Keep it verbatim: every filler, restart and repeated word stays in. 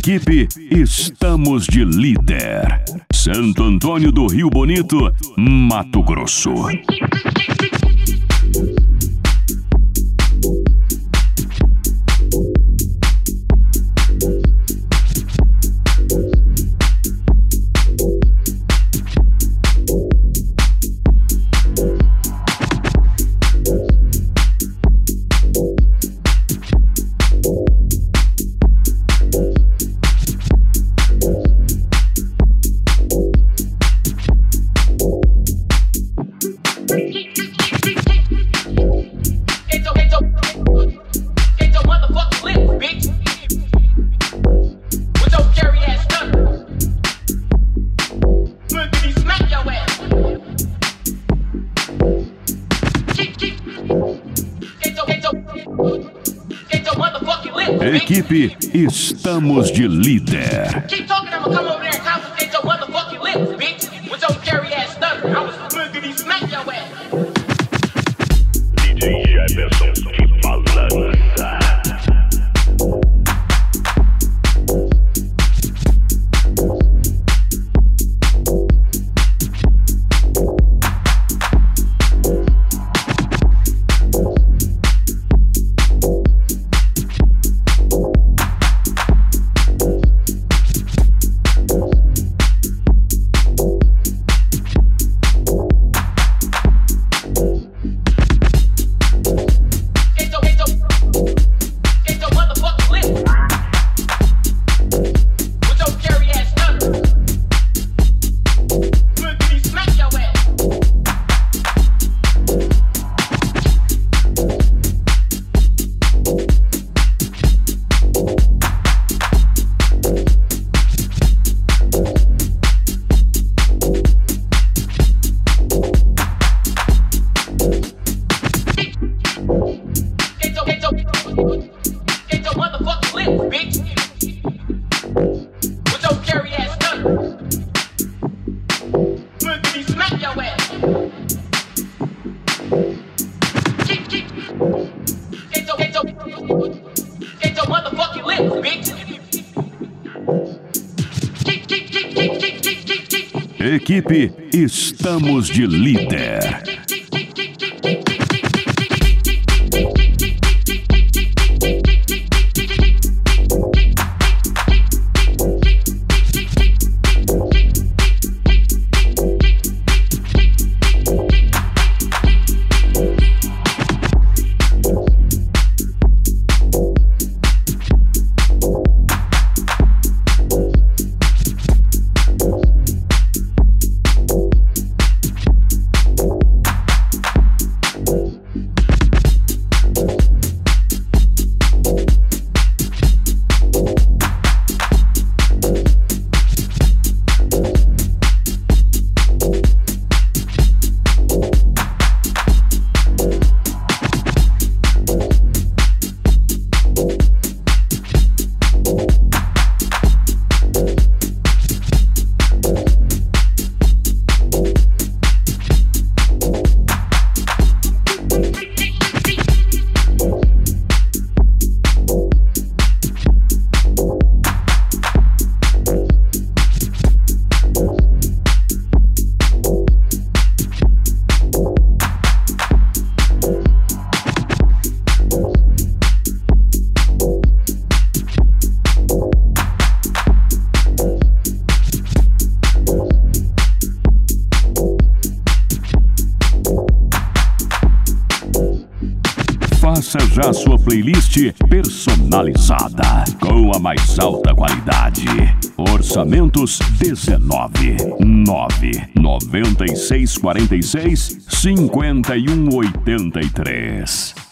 Equipe Estamos de Líder. Santo Antônio do Rio Bonito, Mato Grosso. Equipe Estamos de Líder. D J Jefferson de balança. Equipe Estamos de Líder. Faça já sua playlist personalizada com a mais alta qualidade. Orçamentos dezenove, nove, noventa e seis, quarenta e seis, cinquenta e um, oitenta e três.